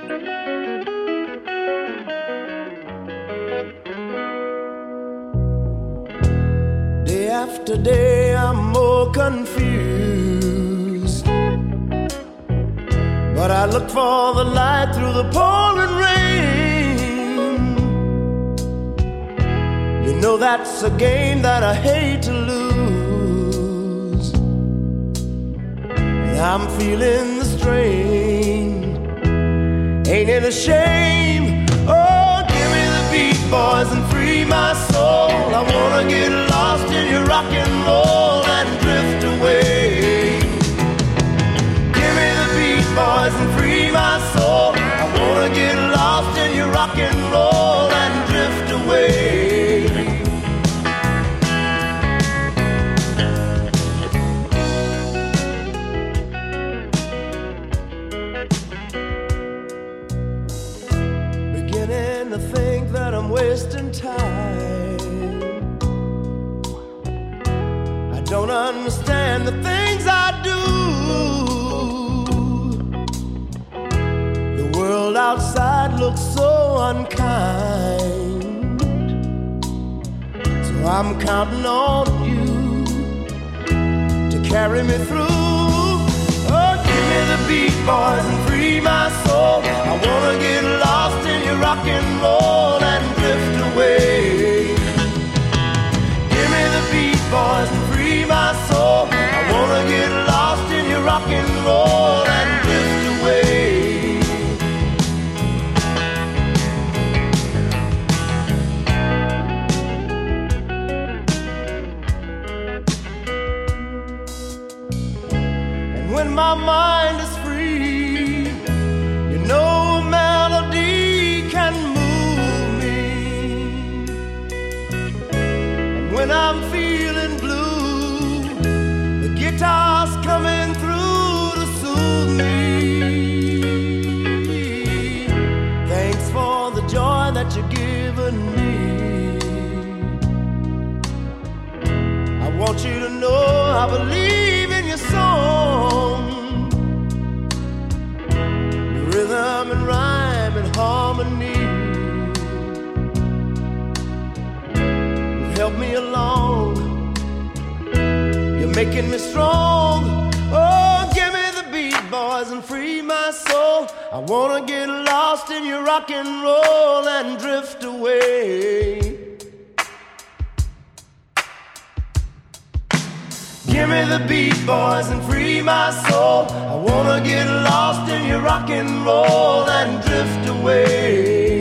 Day after day I'm more confused, but I look for the light through the pouring rain. You know that's a game that I hate to lose, and I'm feeling the strain. Ain't it a shame? Oh, give me the beat, boys, and free my soul. I wanna get lost in your rock and roll and drift away. Give me the beat, boys, and free my soul. I wanna get lost in your rock and roll and drift away. Beginning to think that I'm wasting time. I don't understand the things I do. The world outside looks so unkind, so I'm counting on you to carry me through. Oh, give me the beat, boys, and free my soul. I wanna get lost in your rock and roll and drift away. Give me the beat, boys, and free my soul. I wanna get lost in your rock and roll and drift away. And when my mind is free, you know a melody can move me. And when I'm feeling blue, the guitar's coming through to soothe me. Thanks for the joy that you're giving me. I want you to know I believe in your song. Your rhythm and rhyme and harmony, you've helped me along. You're making me strong. Oh, give me the beat, boys, and free my soul. I wanna get lost in your rock and roll and drift away. Give me the beat, boys, and free my soul. I wanna get lost in your rock and roll and drift away.